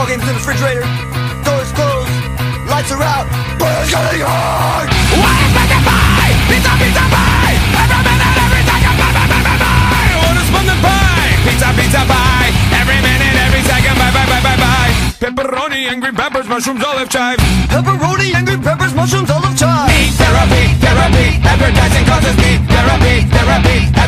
games in the refrigerator, doors closed, lights are out, but it's getting hard. Why is pizza pie? Pizza, pizza pie. Every minute, every second, bye, bye, bye, bye, bye. Order splendid pie. Pizza, pizza pie. Every minute, every second, bye, bye, bye, bye, bye. Pepperoni and green peppers, mushrooms, olive chive. Pepperoni and green peppers, mushrooms, olive chive. Meat therapy, therapy. Advertising causes me therapy, therapy.